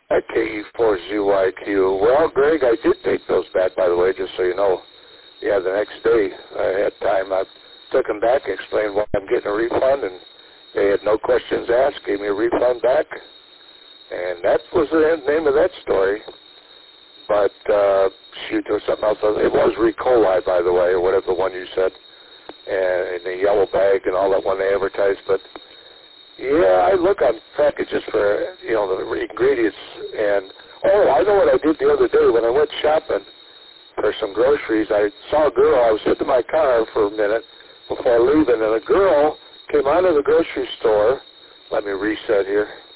At KE4ZYQ. Well, Greg, I did take those back, by the way, just so you know. Yeah, the next day I had time. I took them back, explained why I'm getting a refund, and they had no questions asked, gave me a refund back. And that was the name of that story. But, shoot, there was something else. It was E. coli, by the way, or whatever the one you said, and the yellow bag and all that one they advertised. But, yeah, I look on packages for, you know, the ingredients. And, I know what I did the other day when I went shopping for some groceries. I saw a girl. I was sitting in my car for a minute before leaving, and a girl came out of the grocery store. Let me reset here.